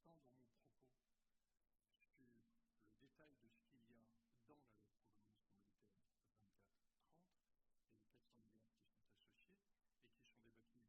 instant dans mon propos sur le détail de ce qu'il y a dans la loi de programmation militaire 24-30 et les 400 milliards qui sont associés et qui sont débattus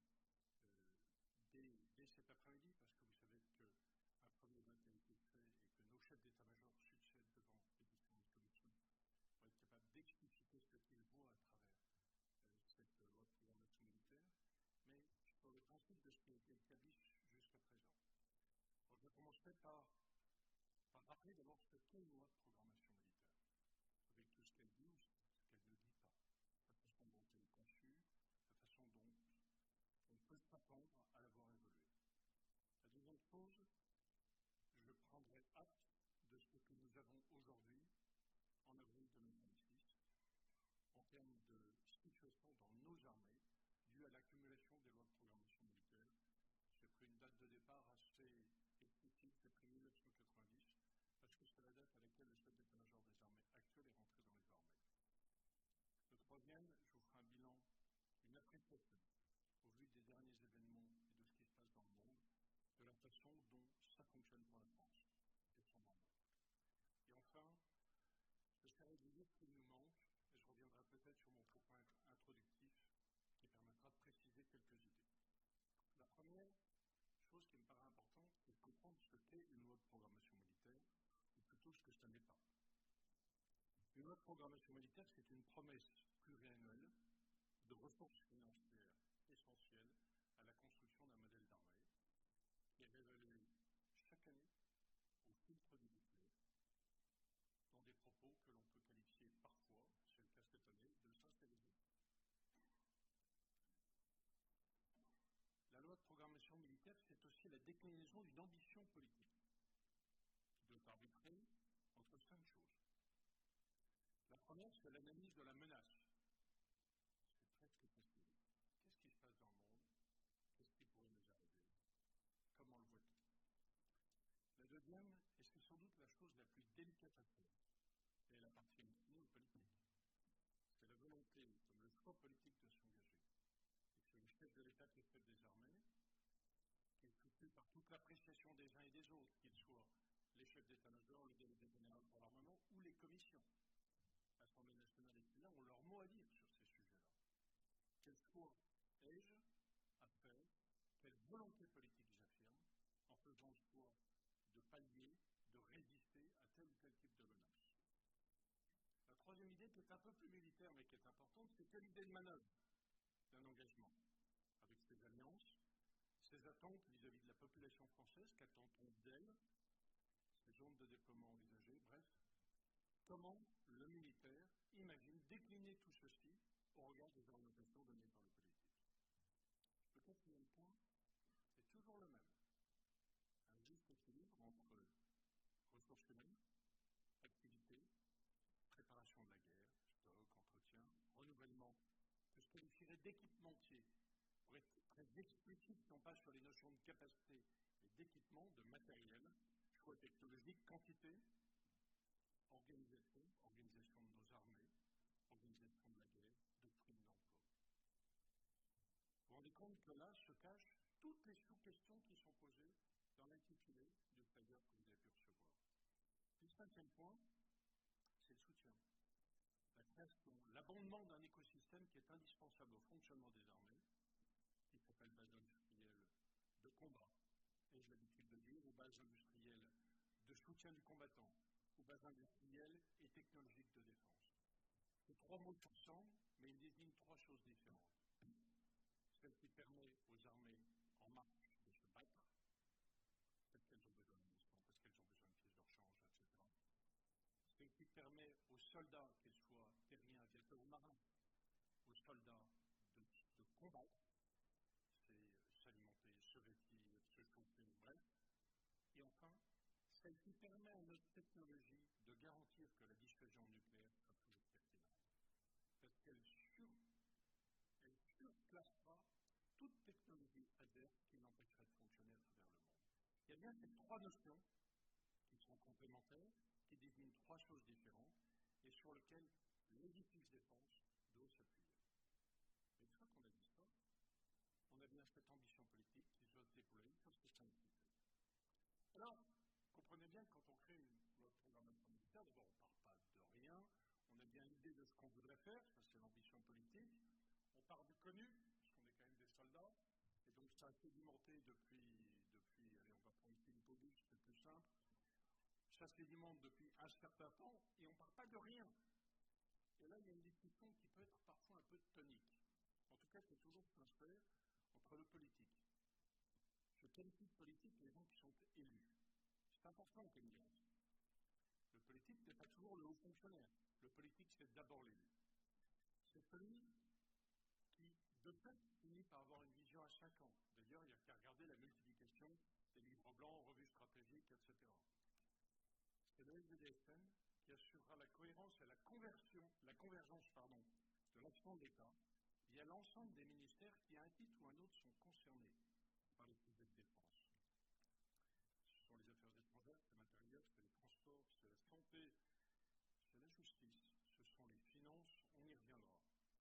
dès cet après-midi, parce que vous savez qu'un premier vote a été fait et que nos chefs d'état-major succèdent devant les différentes commissions pour être capables d'expliciter ce qu'ils voient à travers cette loi de programmation militaire, mais sur le principe de ce qui a été établi jusqu'à présent. Alors, je commencerai par rappeler d'abord ce qu'est une loi de programmation militaire, avec tout ce qu'elle dit ou ce qu'elle ne dit pas, la façon dont elle est conçue, la façon dont on peut s'attendre à la voir évoluer. La deuxième chose, je prendrai acte de ce que nous avons aujourd'hui, en avril 2026, en termes de situation dans nos armées, due à l'accumulation des lois de programmation militaire. J'ai pris une date de départ assez explicite, j'ai pris 1990, parce que c'est la date à laquelle le chef d'état-major des armées actuel est rentré dans les armées. Le troisième, je vous ferai un bilan, une appréciation, au vu des derniers événements et de ce qui se passe dans le monde, de la façon dont ça fonctionne pour la France et son armée. Et enfin, j'essaierai de dire ce qu'il nous manque, et je reviendrai peut-être sur mon propos introductif qui permettra de préciser quelques idées. La première chose qui me paraît importante, c'est de comprendre ce qu'est une loi de programmation militaire, ou plutôt ce que ça n'est pas. Une loi de programmation militaire, c'est une promesse pluriannuelle de ressources financières essentielles à la construction d'un modèle d'armée qui est révélé chaque année au filtre du budget dans des propos que l'on peut qualifier parfois, c'est le cas cette année, de sincérité. La loi de programmation militaire, c'est aussi la déclinaison d'une ambition politique qui doit arbitrer entre 5 choses. La première, c'est l'analyse de la menace. C'est presque facile. Qu'est-ce qui se passe dans le monde? Qu'est-ce qui pourrait nous arriver? Comment le voit-on? La deuxième, et c'est sans doute la chose la plus délicate à faire, et elle appartient aux politiques, c'est la volonté, comme le choix politique de s'engager. Et c'est le chef de l'État qui est chef des armées, qui est soutenu par toute l'appréciation des uns et des autres, qu'ils soient les chefs d'état-major, le délégué général pour l'armement ou les commissions. L'Assemblée nationale et le Sénat ont leur mot à dire sur ces sujets-là. Quel choix ai-je à faire? Quelle volonté politique j'affirme en faisant le choix de pallier, de résister à tel ou tel type de menace? La troisième idée, qui est un peu plus militaire mais qui est importante, c'est quelle idée de manœuvre d'un engagement, avec ses alliances, ses attentes vis-à-vis de la population française, qu'attend-on d'elle, ses zones de déploiement envisagées, bref, comment le militaire imagine décliner tout ceci au regard des orientations données par le politique. Le quatrième point, c'est toujours le même. Un juste équilibre entre ressources humaines, activité, préparation de la guerre, stock, entretien, renouvellement, que je qualifierais d'équipementier, pour être très explicite, non pas sur les notions de capacité, mais d'équipement, de matériel, choix technologique, quantité, organisation de nos armées, organisation de la guerre, doctrine d'emploi. Vous vous rendez compte que là se cachent toutes les sous-questions qui sont posées dans l'intitulé du flyer que vous avez pu recevoir. Puis le cinquième point, c'est le soutien. La création, l'abondement d'un écosystème qui est indispensable au fonctionnement des armées, qui s'appelle base industrielle de combat, et j'ai l'habitude de dire, ou base industrielle de soutien du combattant, ou base industrielle et technologique de défense. Ces trois mots se ressemblent, mais ils désignent trois choses différentes. Celle qui permet aux armées en marche de se battre, parce qu'elles ont besoin de munitions, parce qu'elles ont besoin de pièces de rechange, etc. Celle qui permet aux soldats, qu'ils soient terriens, aviateurs ou marins, aux soldats de combattre, c'est s'alimenter, se vêtir, se chauffer, bref. Et enfin, celle qui permet à notre technologie de garantir que la dissuasion nucléaire sera toujours pertinente. Parce qu'elle surclassera toute technologie adverse qui l'empêcherait de fonctionner à travers le monde. Il y a bien ces trois notions qui sont complémentaires, qui désignent trois choses différentes et sur lesquelles l'édifice défense doit s'appuyer. Mais une fois qu'on a dit ça, on a bien cette ambition politique qui doit se déployer sur ces cinq critères. Alors, D'abord, on ne part pas de rien. On a bien l'idée de ce qu'on voudrait faire, ça c'est l'ambition politique. On part du connu, parce qu'on est quand même des soldats. Et donc ça a sédimenté depuis allez, on va prendre Philippe Auguste, c'est plus simple. Ça sédimente depuis un certain temps, et on ne part pas de rien. Et là, il y a une discussion qui peut être parfois un peu tonique. En tout cas, c'est toujours sincère entre le politique. Je qualifie de politique les gens qui sont élus. C'est important comme nuance. Le politique n'est pas toujours le haut fonctionnaire. Le politique, c'est d'abord l'élu. C'est celui qui, de fait, finit par avoir une vision à 5 ans. D'ailleurs, il n'y a qu'à regarder la multiplication des livres blancs, revues stratégiques, etc. C'est le SDDSN qui assurera la cohérence et la convergence de l'action de l'État via l'ensemble des ministères qui, à un titre ou un autre, sont concernés par les sujets de défense. Ce sont les affaires étrangères, c'est l'intérieur, c'est les transports, c'est la santé, c'est la justice, ce sont les finances, on y reviendra.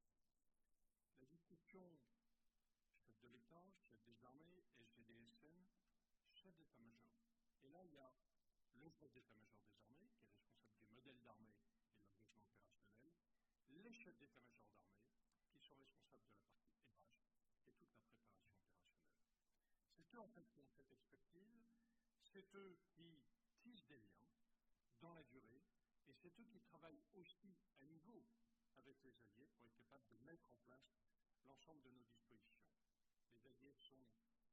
La discussion chef de l'État, chef des armées, SGDSN, chef d'état-major. Et là, il y a le chef d'état-major des armées, qui est responsable du modèle d'armée et de l'engagement opérationnel, les chefs d'état-major d'armée, qui sont responsables de la partie étage et toute la préparation opérationnelle. C'est eux, en fait, qui ont cette expertise, c'est eux qui tissent des liens dans la durée, et c'est eux qui travaillent aussi à niveau avec les alliés pour être capables de mettre en place l'ensemble de nos dispositions. Les alliés sont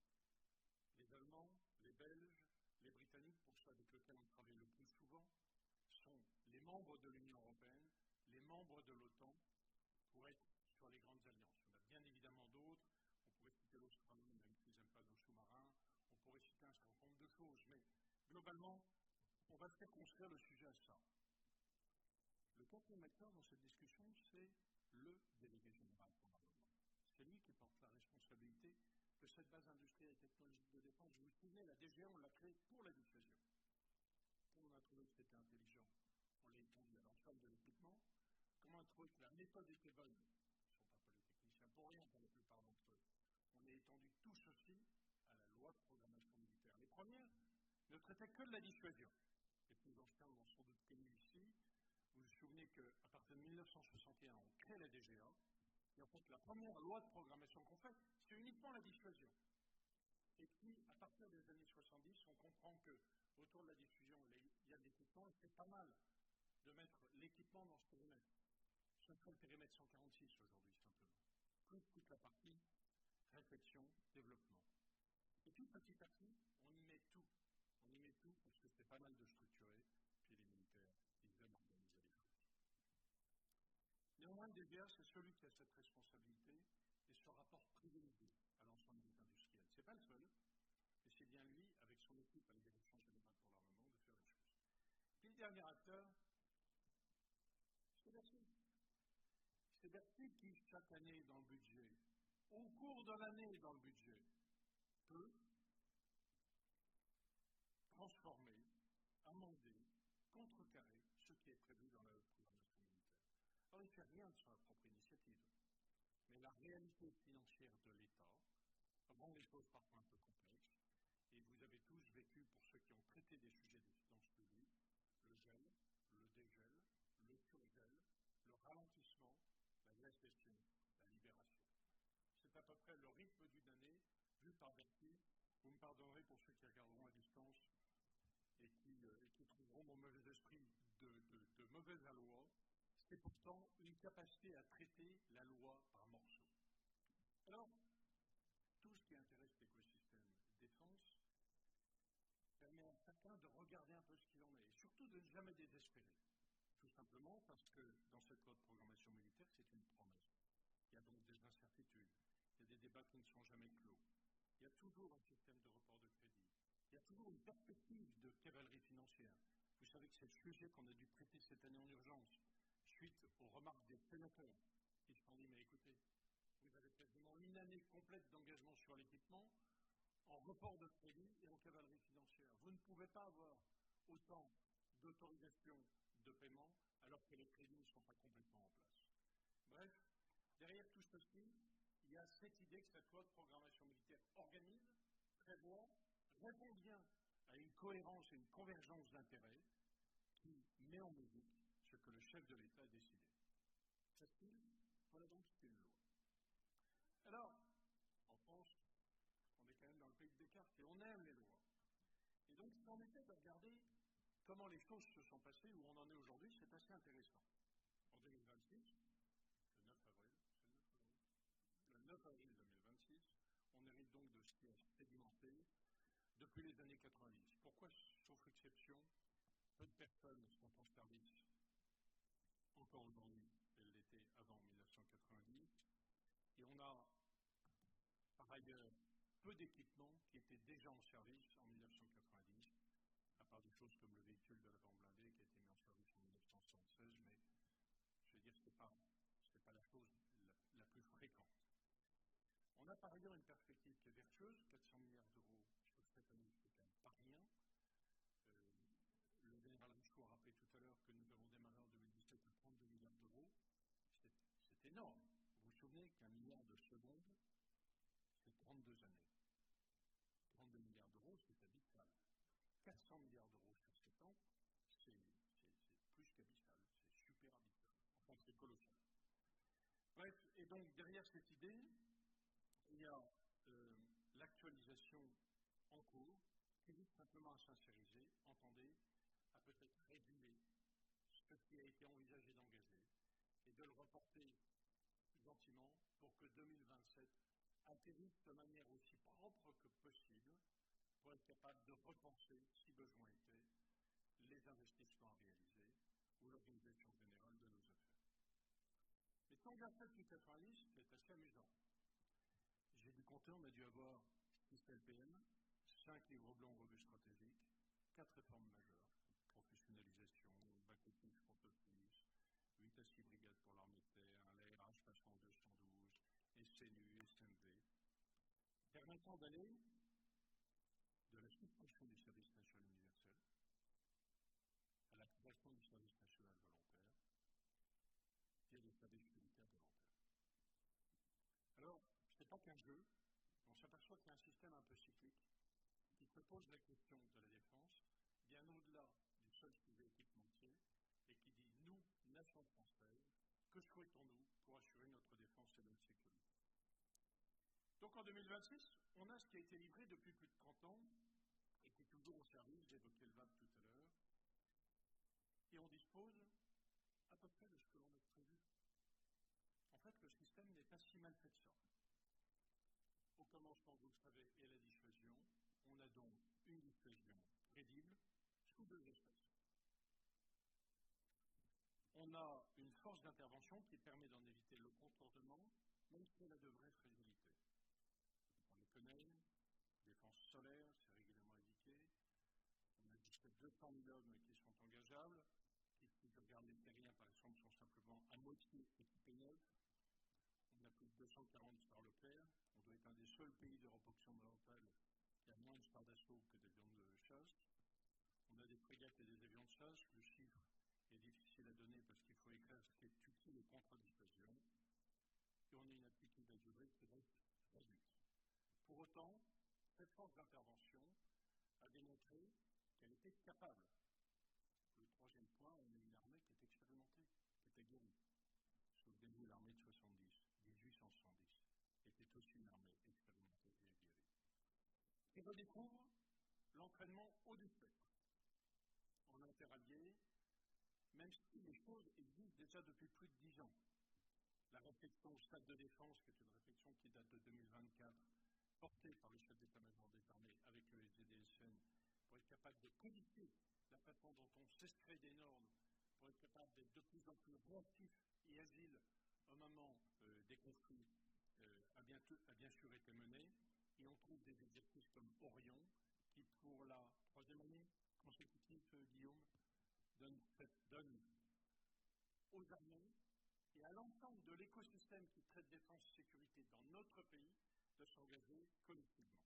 les Allemands, les Belges, les Britanniques, pour ceux avec lesquels on travaille le plus souvent, sont les membres de l'Union européenne, les membres de l'OTAN, pour être sur les grandes alliances. Il y en a bien évidemment d'autres. On pourrait citer l'Australie, même s'ils n'aiment pas nos sous-marins. On pourrait citer un certain nombre de choses. Mais globalement, on va faire construire le sujet à ça. Le quatrième acteur dans cette discussion, c'est le délégué général pour l'armement. C'est lui qui porte la responsabilité de cette base industrielle et technologique de défense. Vous vous souvenez, la DGA, on l'a créée pour la dissuasion. On a trouvé que c'était intelligent. On l'a étendu à l'ensemble de l'équipement. Comment on a trouvé que la méthode était bonne? Ils ne sont pas polytechniciens pour rien pour la plupart d'entre eux. On a étendu tout ceci à la loi de programmation militaire. Les premières ne traitaient que de la dissuasion. Les plus anciens l'ont sans doute connu ici. Vous vous souvenez qu'à partir de 1961, on crée la DGA. Et en fait, la première loi de programmation qu'on fait, c'est uniquement la dissuasion. Et puis, à partir des années 70, on comprend qu'autour de la diffusion, il y a de l'équipement, et c'est pas mal de mettre l'équipement dans ce périmètre. Ce serait le périmètre 146 aujourd'hui, simplement. Plus toute la partie réflexion, développement. Et puis, petit à petit, on y met tout. On y met tout parce que c'est pas mal de structurer, puis les militaires, ils aiment organiser les choses. Néanmoins, le DGA, c'est celui qui a cette responsabilité et ce rapport privilégié à l'ensemble des industriels. Ce n'est pas le seul, mais c'est bien lui, avec son équipe à la direction générale pour l'armement, de faire les choses. Puis le dernier acteur, c'est Bercy. C'est Bercy qui, chaque année dans le budget, au cours de l'année dans le budget, peut transformer, amender, contrecarrer ce qui est prévu dans la programmation militaire. Alors, il ne fait rien de sa propre initiative. Mais la réalité financière de l'État rend les choses parfois un peu complexes. Et vous avez tous vécu, pour ceux qui ont traité des sujets des finances publiques, le gel, le dégel, le surgel, le ralentissement, la récession, la libération. C'est à peu près le rythme d'une année vu par Bercy. Vous me pardonnerez pour ceux qui regarderont à distance et qui trouveront mon mauvais esprit de mauvais aloi. C'est pourtant une capacité à traiter la loi par morceaux. Alors, tout ce qui intéresse l'écosystème défense permet à chacun de regarder un peu ce qu'il en est, et surtout de ne jamais désespérer. Tout simplement parce que dans cette loi de programmation militaire, c'est une promesse. Il y a donc des incertitudes, il y a des débats qui ne sont jamais clos. Il y a toujours un système de report de crédit. Il y a toujours une perspective de cavalerie financière. Vous savez que c'est le sujet qu'on a dû traiter cette année en urgence, suite aux remarques des sénateurs qui se sont dit, mais écoutez, vous avez quasiment une année complète d'engagement sur l'équipement, en report de crédit et en cavalerie financière. Vous ne pouvez pas avoir autant d'autorisations de paiement alors que les crédits ne sont pas complètement en place. Bref, derrière tout ceci, il y a cette idée que cette loi de programmation militaire organise, prévoit, répond bien à une cohérence et une convergence d'intérêts qui met en musique ce que le chef de l'État a décidé. Facile? Voilà donc ce qu'est une loi. Alors, en France, on est quand même dans le pays de Descartes et on aime les lois. Et donc, si on essaie de regarder comment les choses se sont passées, où on en est aujourd'hui, c'est assez intéressant. En 2026, le 9 avril, c'est le 9 avril, le 9 avril 2026, on hérite donc de ce qui a sédimenté depuis les années 90. Pourquoi, sauf exception, peu de personnes sont en service encore aujourd'hui, elles l'étaient avant 1990, et on a par ailleurs peu d'équipements qui étaient déjà en service en 1990, à part des choses comme le véhicule de la bande blindée qui a été mis en service en 1976, mais je veux dire, ce n'est pas la chose la plus fréquente. On a par ailleurs une perspective qui est vertueuse, 400 milliards d'euros sur cette année, c'est quand même pas rien. Le général Richaud a rappelé tout à l'heure que nous avons démarré en 2017 à 32 milliards d'euros. C'est énorme. Vous vous souvenez qu'un milliard de secondes, c'est 32 années. 32 milliards d'euros, c'est abyssal. 400 milliards d'euros sur 7 ans, c'est plus qu'abyssal, c'est super abyssal. Enfin, c'est colossal. Bref, et donc derrière cette idée, il y a l'actualisation en cours qui vise simplement à sincériser, entendez, à peut-être réguler ce qui a été envisagé d'engager et de le reporter gentiment pour que 2027 atterrisse de manière aussi propre que possible pour être capable de repenser, si besoin était, les investissements à réaliser ou l'organisation générale de nos affaires. Mais si on regarde ça depuis 90, c'est assez amusant. J'ai dû compter, on a dû avoir 6 LPM, 5 livres blancs revues stratégiques, 4 réformes majeures, professionnalisation, back-office, front-office, 8 à 6 brigades pour l'armée de terre, l'ARH passant en 212, SNU, SMV, permettant d'aller de la suppression du service national universel à la création du service national volontaire et du service militaire volontaire. Alors, ce n'est pas qu'un jeu, on s'aperçoit qu'il y a un système un peu cyclique qui se pose la question de la défense bien au-delà du seul sujet équipementier et qui dit, nous, nation française, que souhaitons-nous pour assurer notre défense et notre sécurité? Donc en 2026, on a ce qui a été livré depuis plus de 30 ans et qui est toujours au service, j'évoquais le VAB tout à l'heure, et on dispose à peu près de ce que l'on a prévu. En fait, le système n'est pas si mal fait que ça. Au commencement, vous le savez, est la dissuasion. On a donc une dissuasion crédible sous 2 espèces. On a une force d'intervention qui permet d'en éviter le contournement, même si elle a de vraies fragilités. On les connaît, défense solaire, c'est régulièrement indiqué. On a jusqu'à 200 000 hommes qui sont engageables, qui, si je regarde les terriens par exemple, sont simplement à moitié équipés neufs. On a plus de 240 chars Leclerc. On doit être un des seuls pays d'Europe occidentale qui a moins de chars d'assaut que d'avions de chasse. On a des frégates et des avions de chasse. Le chiffre est difficile à donner parce qu'il faut écrire ce qui est utile et contre-dissuasion. Et on a une aptitude à durée qui reste réduite. Pour autant, cette force d'intervention a démontré qu'elle était capable. Le troisième point, on a une armée qui est expérimentée, qui est aguerrie. Souvenez-vous, l'armée de 1870, était aussi une armée expérimentée et aguerrie. Et redécouvre l'entraînement haut du spectre, en interallié, même si les choses existent déjà depuis plus de 10 ans. La réflexion au stade de défense, qui est une réflexion qui date de 2024, portée par le chef d'état-major des armées avec le SDDSN, pour être capable de codifier la façon dont on s'extrait des normes, pour être capable d'être de plus en plus réactif et agile au moment des conflits, a bien sûr été menée. Et on trouve des exercices comme Orion, qui pour la 3e année consécutive, Guillaume, donne aux armées et à l'ensemble de l'écosystème qui traite défense et sécurité dans notre pays de s'engager collectivement.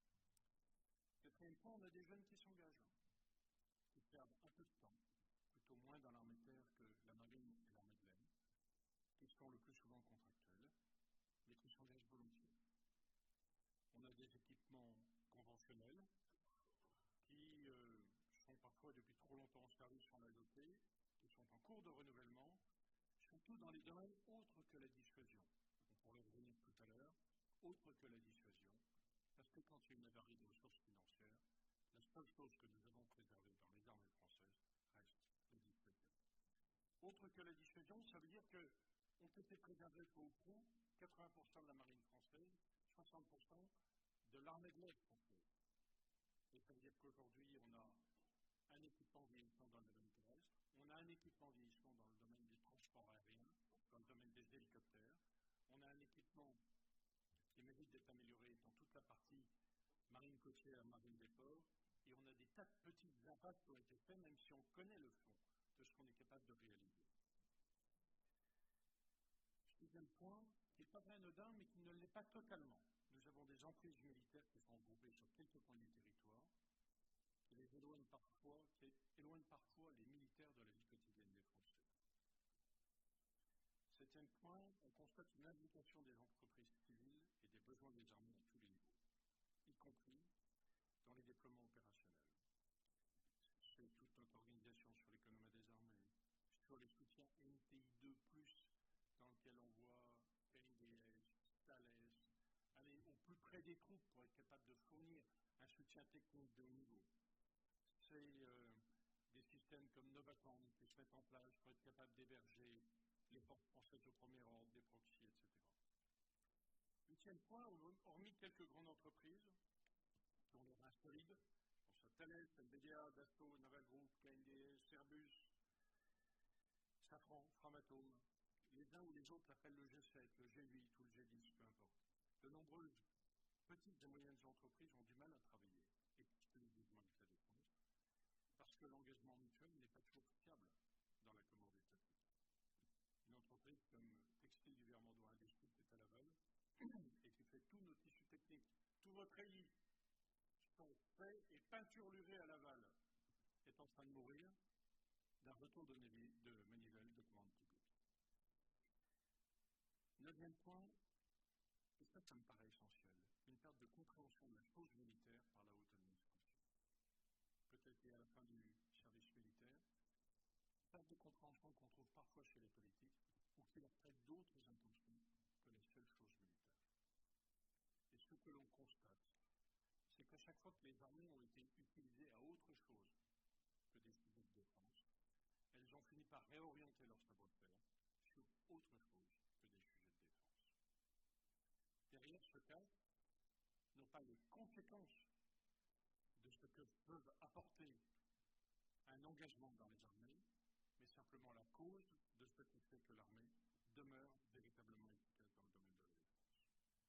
4e point, on a des jeunes qui s'engagent, qui perdent un peu de temps, plutôt moins dans l'armée de terre que la marine et l'armée de l'air, qui sont le plus souvent contractuels, mais qui s'engagent volontiers. On a des équipements conventionnels qui sont parfois parfois depuis trop longtemps en service, on l'a noté, qui sont en cours de renouvellement, surtout dans les domaines autres que la dissuasion. On pourrait revenir tout à l'heure, autres que la dissuasion, parce que quand il y a une avarie de ressources financières, la seule chose que nous avons préservée dans les armées françaises reste la dissuasion. Autre que la dissuasion, ça veut dire qu'ont été préservés peu ou prou 80% de la marine française, 60% de l'armée de l'air française. Et ça veut dire qu'aujourd'hui, on a un équipement vieillissant dans le domaine terrestre, on a un équipement vieillissant dans le domaine des transports aériens, dans le domaine des hélicoptères, on a un équipement qui mérite d'être amélioré dans toute la partie marine côtière, marine des ports, et on a des tas de petits impacts qui ont été faits, même si on connaît le fond de ce qu'on est capable de réaliser. Deuxième point, qui n'est pas très anodin, mais qui ne l'est pas totalement. Nous avons des emprises militaires qui sont regroupées sur quelques points du territoire, qui éloignent parfois les militaires de la vie quotidienne des Français. Septième point, on constate une implication des entreprises civiles et des besoins des armées à tous les niveaux, y compris dans les déploiements opérationnels. C'est toute notre organisation sur l'économie des armées, sur les soutiens NTI2+, dans lequel on voit KNDS, Thales, aller au plus près des troupes pour être capable de fournir un soutien technique de haut niveau. C'est des systèmes comme Novaton qui se mettent en place pour être capable d'héberger les forces françaises au premier ordre, des proxys, etc. Huitième point, hormis quelques grandes entreprises qui ont les reins solides, je pense à Thales, NVIDIA, Dassault, Naval Group, KNDS, Airbus, Safran, Framatome, les uns ou les autres l'appellent le G7, le G8 ou le G10, peu importe. De nombreuses petites et moyennes entreprises ont du mal à travailler, exclusivement avec la défense, parce que l'engagement mutuel n'est pas toujours fiable dans la commande étatique. Une entreprise comme Textile du Vermandois Industrie qui est à Laval et qui fait tous nos tissus techniques, tous vos treillis sont faits et peinturlurés à Laval, est en train de mourir d'un retour de manivelle de commande publique. Neuvième point, et ça me paraît essentiel, une perte de compréhension de la chose militaire par la haute administration. Peut-être à la fin du service militaire, perte de compréhension qu'on trouve parfois chez les politiques, ou qui leur prêtent d'autres intentions que les seules choses militaires. Et ce que l'on constate, c'est qu'à chaque fois que les armées ont été utilisées à autre chose que des sujets de défense, elles ont fini par réorienter leur savoir-faire sur autre chose que des sujets de défense. Derrière ce cas, non pas les conséquences de ce que peuvent apporter un engagement dans les armées, mais simplement la cause de ce qui fait que l'armée demeure véritablement efficace dans le domaine de la défense.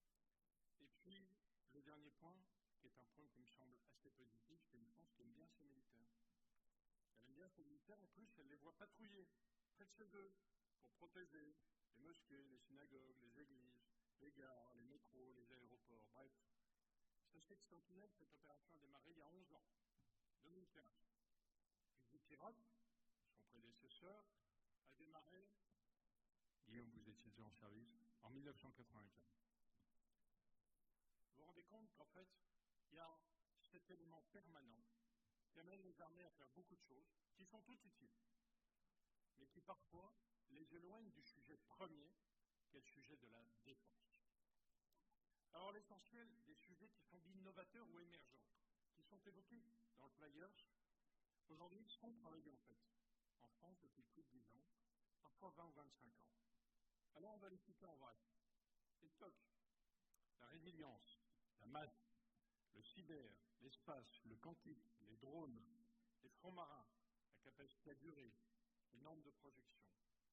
Et puis, le dernier point, qui est un point qui me semble assez positif, c'est une France qui aime bien ses militaires. Elle aime bien ses militaires, en plus, elle les voit patrouiller près de chez eux pour protéger les mosquées, les synagogues, les églises, les gares, les métros, les aéroports, bref. Sachez que Sentinelle, cette opération a démarré il y a 11 ans, 2015. Puis Pirate, son prédécesseur, a démarré, Guillaume, vous étiez déjà en service, en 1995. Vous vous rendez compte qu'en fait, il y a cet élément permanent qui amène les armées à faire beaucoup de choses, qui sont toutes utiles, mais qui parfois les éloignent du sujet premier, qui est le sujet de la défense. Alors l'essentiel des sujets qui sont dits novateurs ou émergents, qui sont évoqués dans le Players, aujourd'hui sont travaillés en fait en France depuis plus de 10 ans, parfois 20 ou 25 ans. Alors on va les citer en vrai. Les TOC, la résilience, la masse, le cyber, l'espace, le quantique, les drones, les fronts marins, la capacité à durer, les normes de projection.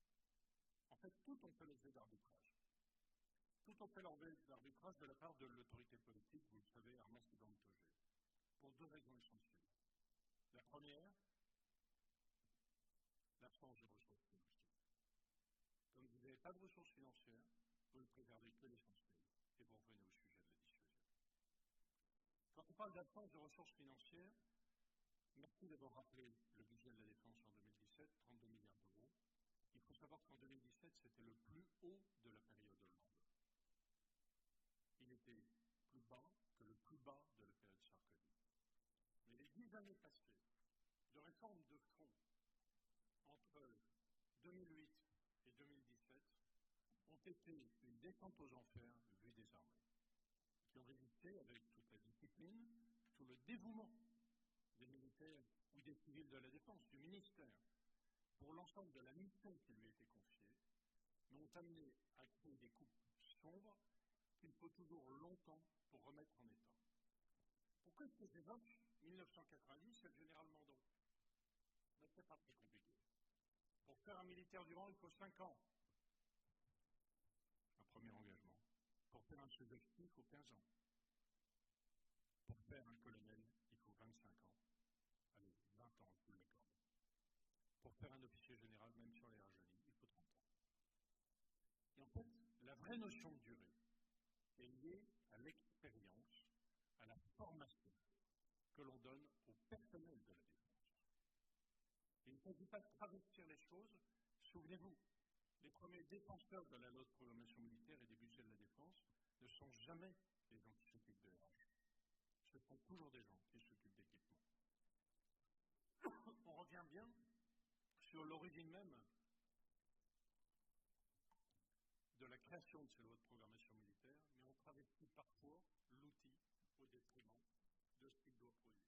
En fait, tout ont fait l'objet d'arbitrage. Tout ont fait l'objet d'arbitrage de la part de l'autorité politique, vous le savez, Armand Sidon-Togé, pour deux raisons essentielles. La première, l'absence de ressources financières. Comme vous n'avez pas de ressources financières, vous ne préservez que l'essentiel et vous revenez au sujet de la dissuasion. Quand on parle d'absence de ressources financières, merci d'avoir rappelé le budget de la défense en 2017, 32 milliards d'euros. Il faut savoir qu'en 2017, c'était le plus haut de la période Hollande. Il était plus bas que le plus bas de la période Sarkozy. Mais les 10 années passées de réformes de fond entre 2008 et 2017 ont été une descente aux enfers vue des armées, qui ont résisté avec toute la discipline, tout le dévouement des militaires ou des civils de la défense, du ministère, pour l'ensemble de la mission qui lui était confiée, mais ont amené à créer des coupes sombres qu'il faut toujours longtemps pour remettre en état. Pourquoi est-ce que j'évoque 1990 et le général Mandon? Mais c'est pas très compliqué. Pour faire un militaire du rang, il faut 5 ans. Un premier engagement. Pour faire un sous-officier, il faut 15 ans. Pour faire un colonel, il faut 25 ans. Allez, 20 ans, je vous l'accorde. Pour faire un officier général, même sur les rajeunis, il faut 30 ans. Et en fait, la vraie notion de durée est liée à l'expérience, à la formation que l'on donne au personnel de la défense. Il ne s'agit pas de travestir les choses. Souvenez-vous, les premiers défenseurs de la loi de programmation militaire et des budgets de la défense ne sont jamais les gens qui s'occupent de RH. Ce sont toujours des gens qui s'occupent d'équipement. On revient bien sur l'origine même de la création de ces lois de programmation militaire, mais on travestit parfois l'outil au détriment de ce qu'il doit produire.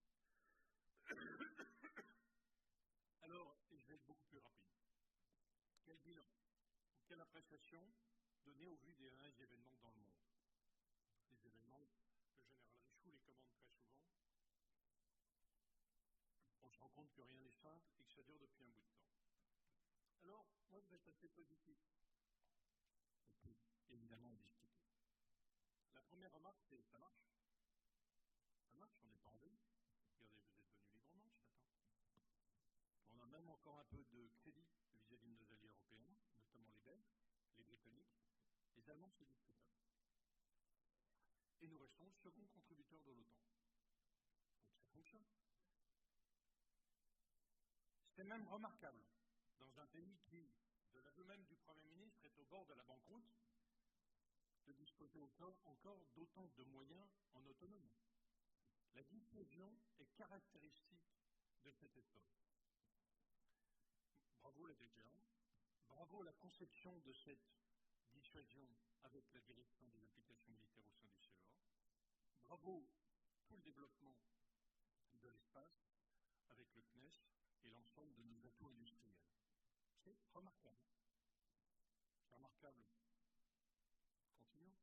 Alors, et je vais être beaucoup plus rapide, quel bilan, quelle appréciation donner au vu des événements dans le monde? Les événements, le général Richoux les commande très souvent. On se rend compte que rien n'est simple et que ça dure depuis un bout de temps. Alors, moi, je vais être assez positif. On peut évidemment en discuter. La première remarque, c'est ça marche. Ça marche, on n'est pas en veille. Regardez, vous êtes venus librement ce matin. On a même encore un peu de crédit vis-à-vis de nos alliés européens, notamment les Belges, les Britanniques. Les Allemands, c'est discutable. Et nous restons le second contributeur de l'OTAN. Donc ça fonctionne. C'est même remarquable dans un pays qui, de l'aveu même du Premier ministre, est au bord de la banqueroute, de disposer encore d'autant de moyens en autonomie. La dissuasion est caractéristique de cet effort. Bravo la DGA, bravo la conception de cette dissuasion avec la direction des applications militaires au sein du CEA, bravo tout le développement de l'espace avec le CNES et l'ensemble de nos atouts industriels. C'est remarquable. C'est remarquable. Continuons.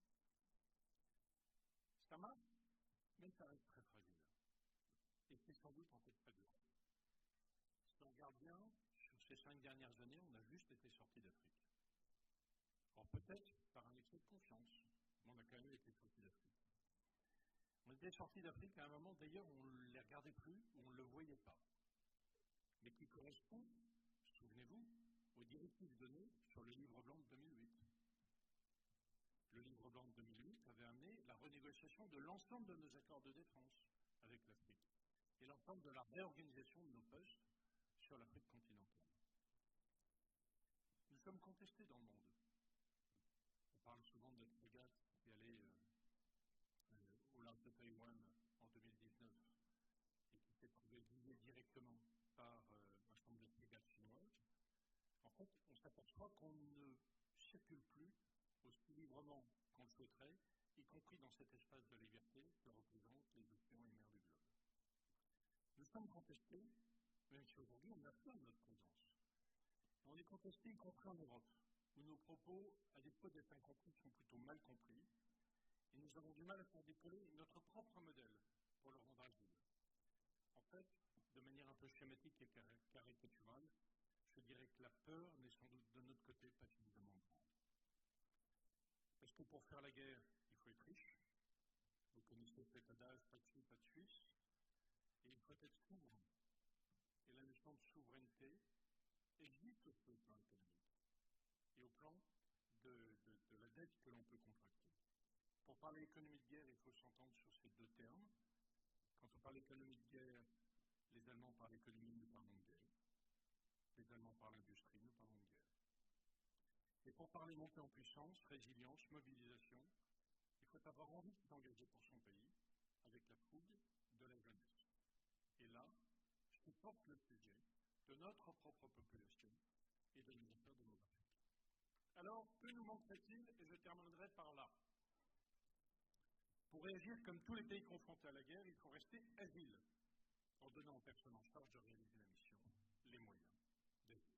Ça marche, mais ça reste très fragile. Et c'est sans doute en fait très dur. Si on regarde bien, sur ces 5 dernières années, on a juste été sortis d'Afrique. Alors peut-être par un excès de confiance, mais on a quand même été sortis d'Afrique. On était sortis d'Afrique à un moment, d'ailleurs, où on ne les regardait plus, où on ne le voyait pas, mais qui correspond, souvenez-vous, aux directives données sur le livre blanc de 2008. Le livre blanc de 2008 avait amené la renégociation de l'ensemble de nos accords de défense avec l'Afrique et l'ensemble de la réorganisation de nos postes sur l'Afrique continentale. Nous sommes contestés dans le monde. On parle souvent de notre frégate qui allait au large de Taïwan en 2019 et qui s'est trouvée visée directement par un certain nombre de frégates chinoises. En fait, on s'aperçoit qu'on ne circule plus aussi librement qu'on le souhaiterait, y compris dans cet espace de liberté que représentent les océans et mers du globe. Nous sommes contestés, même si aujourd'hui on affirme notre présence. On est contestés y compris en Europe, où nos propos, à défaut d'être incompris, sont plutôt mal compris, et nous avons du mal à faire décoller notre propre modèle pour le rendre agile. En fait, de manière un peu schématique et caricaturale, je dirais que la peur n'est sans doute de notre côté pas suffisamment grande. Parce que pour faire la guerre, il faut être riche. Vous connaissez cet adage, pas de sous, pas de Suisse. Et il faut être souverain. Et la notion de souveraineté existe aussi au plan économique et au plan de la dette que l'on peut contracter. Pour parler économie de guerre, il faut s'entendre sur ces deux termes. Quand on parle économie de guerre, les Allemands parlent économie, nous parlons de guerre. Les Allemands parlent industrie, nous parlons de guerre. Et pour parler montée en puissance, résilience, mobilisation, il faut avoir envie de s'engager pour son pays avec la fougue de la jeunesse. Et là, je suis porte le sujet de notre propre population et de nos affaires démographiques. Alors, que nous manquerait-il? Et je terminerai par là. Pour réagir comme tous les pays confrontés à la guerre, il faut rester agile, en donnant aux personnes en charge de réaliser la mission les moyens d'agir.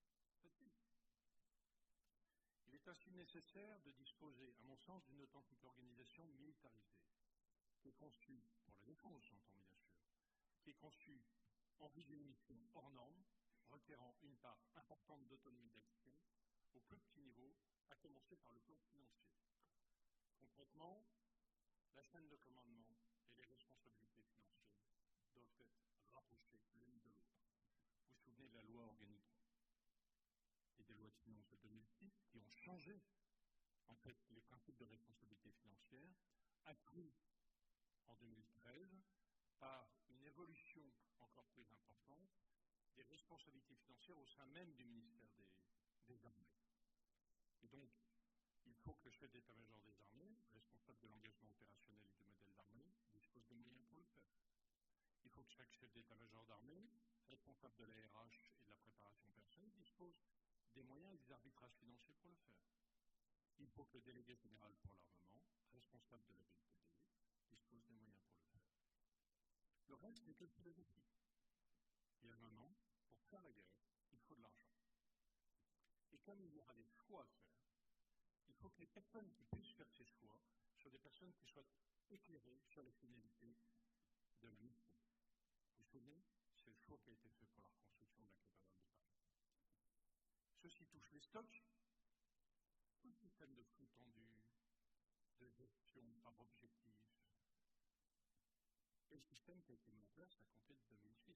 Il est ainsi nécessaire de disposer, à mon sens, d'une authentique organisation militarisée, qui est conçue pour la défense, j'entends bien sûr, qui est conçue en vue d'une mission hors norme, requérant une part importante d'autonomie d'action au plus petit niveau, à commencer par le plan financier. Concrètement, la chaîne de commandement et les responsabilités financières doivent être rapprochées l'une de l'autre. Vous vous souvenez de la loi organique et des lois de finances de 2006 qui ont changé en fait les principes de responsabilité financière, accrus en 2013 par une évolution encore plus importante des responsabilités financières au sein même du ministère des Armées. Et donc, il faut que le chef d'état-major des armées, responsable de l'engagement opérationnel et du modèle d'armée, dispose des moyens pour le faire. Il faut que chaque chef d'état-major d'armée, responsable de la RH et de la préparation personnelle, dispose des moyens et des arbitrages financiers pour le faire. Il faut que le délégué général pour l'armement, responsable de la BITD, dispose des moyens pour le faire. Le reste n'est que philosophie. Il y a maintenant, pour faire la guerre, il faut de l'argent. Et comme il y aura des choix à faire, il faut que les personnes qui puissent faire ces choix soient des personnes qui soient éclairées sur les finalités de la mission. Vous vous souvenez, c'est le choix qui a été fait pour la reconstruction de la cathédrale de Paris. Ceci touche les stocks, tout le système de flux tendu, de gestion par objectif, et le système qui a été mis en place à compter de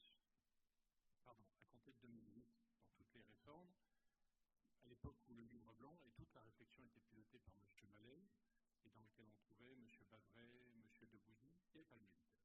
2008, dans toutes les réformes, à l'époque où le livre blanc et toute la réflexion était pilotée par M. Mallet, et dans lequel on trouvait M. Bavray, M. Debouzy, et pas le militaire.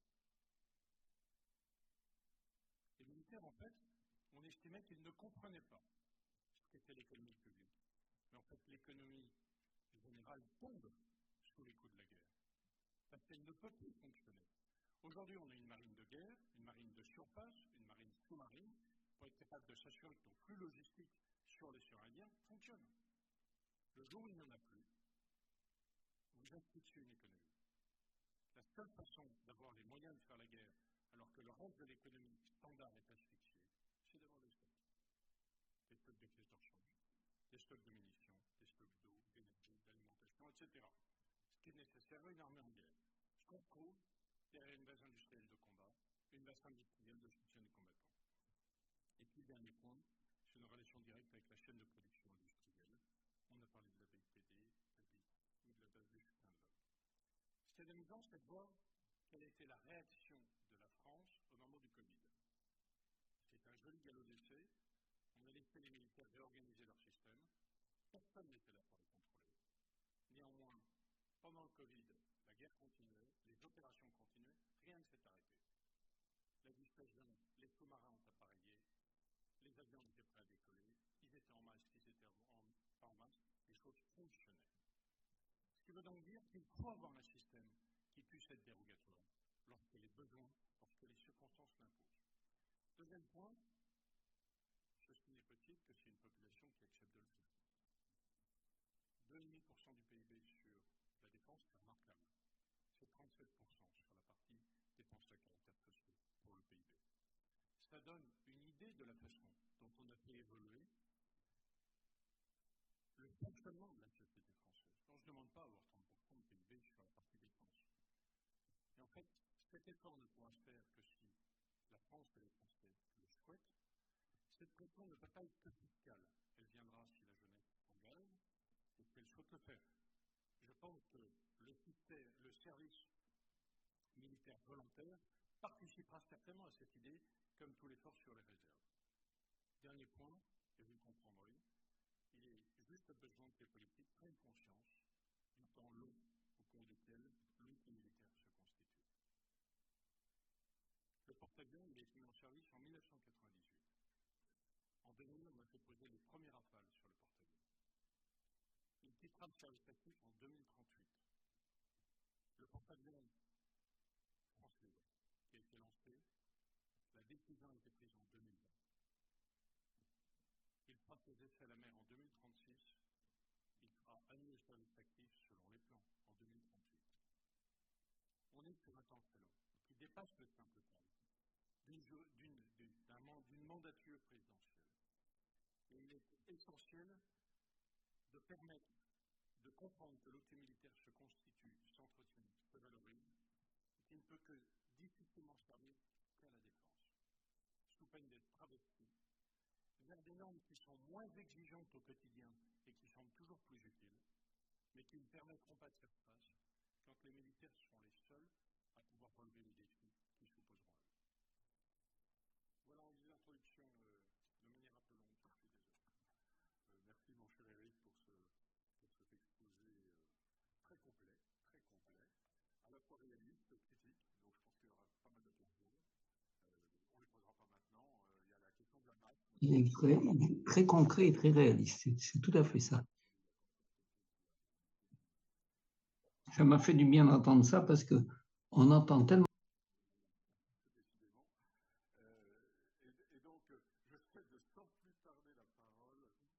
Les militaires, en fait, on estimait qu'ils ne comprenaient pas ce qu'était l'économie publique. Mais en fait, l'économie générale tombe sous les coups de la guerre, parce qu'elle ne peut plus fonctionner. Aujourd'hui, on a une marine de guerre, une marine de surface, une marine sous-marine, pour être capable de s'assurer que nos flux logistiques sur les suraliens fonctionnent. Le jour où il n'y en a plus, vous asphyxiez une économie. La seule façon d'avoir les moyens de faire la guerre, alors que le reste de l'économie standard est asphyxié, c'est d'avoir des stocks. Des stocks de pièces de rechange, des stocks de munitions, des stocks d'eau, d'énergie, d'alimentation, etc. Ce qui est nécessaire à une armée en guerre. Ce qu'on trouve derrière une base industrielle de combat, une base industrielle de soutien des combattants. Et puis, dernier point, c'est une relation directe avec la chaîne de production industrielle. On a parlé de la BITD, ou de la base des chutins de l'homme. Ce qui est amusant, c'est de voir quelle a été la réaction de la France au moment du Covid. C'est un joli galop d'essai. On a laissé les militaires réorganiser leur système. Personne n'était là pour les contrôler. Néanmoins, pendant le Covid, la guerre continuait, les opérations continuaient, rien ne s'est arrêté. La dissuasion, les sous-marins ont appareillé, les avions étaient prêts à décoller, ils étaient en masque, ils étaient pas en masque, les choses fonctionnaient. Ce qui veut donc dire qu'il faut avoir un système qui puisse être dérogatoire lorsque les besoins, lorsque les circonstances l'imposent. Deuxième point, ceci n'est possible que c'est une population qui accepte de le faire. 2,5% du PIB sur la défense, c'est remarquable. C'est 37% sur la partie dépenses à caractère social pour le PIB. Ça donne une idée de la façon dont on a fait évoluer le fonctionnement de la société française. On ne se demande pas à avoir 30% de PIB sur la partie défense. Et en fait, cet effort ne pourra se faire que si la France et les Français le souhaitent. Cette pression ne peut pas être que fiscale. Elle viendra si la jeunesse s'engage et qu'elle souhaite le faire. Je pense que le service militaire volontaire participera certainement à cette idée, comme tout l'effort sur les réserves. Dernier point, et vous le comprendrez, il est juste besoin que les politiques prennent conscience du temps long au cours duquel l'unité militaire se constitue. Le porte-avions, il a été mis en service en 1998. En 2000, on a fait poser les premiers rafales sur le porte-avions. Il quittera le service actif en 2038. Le porte-avions France Libre, qui a été lancé, la décision a été prise en ces essais à la mer en 2036, il sera admis au service actif selon les plans en 2038. On est sur un temps très long, qui dépasse le simple temps d'une mandature présidentielle. Et il est essentiel de permettre de comprendre que l'outil militaire se constitue, s'entretient, se valorise, et qu'il ne peut que difficilement servir qu'à la défense, sous peine d'être travesti, vers des normes qui sont moins exigeantes au quotidien et qui semblent toujours plus utiles, mais qui ne permettront pas de faire face quand les militaires seront les seuls à pouvoir relever les défis qui s'opposeront à eux. Voilà en guise d'introduction, de manière un peu longue, je suis désolé. Merci mon cher Eric pour cet exposé très complet, à la fois réaliste, critique, donc je pense qu'il y aura pas mal de questions. On ne les posera pas maintenant. Il y a la question de la masse. Il est très concret et très réaliste, c'est tout à fait ça. Ça m'a fait du bien d'entendre ça parce qu'on entend tellement. Décidément. Et donc, je souhaite de sans plus tarder la parole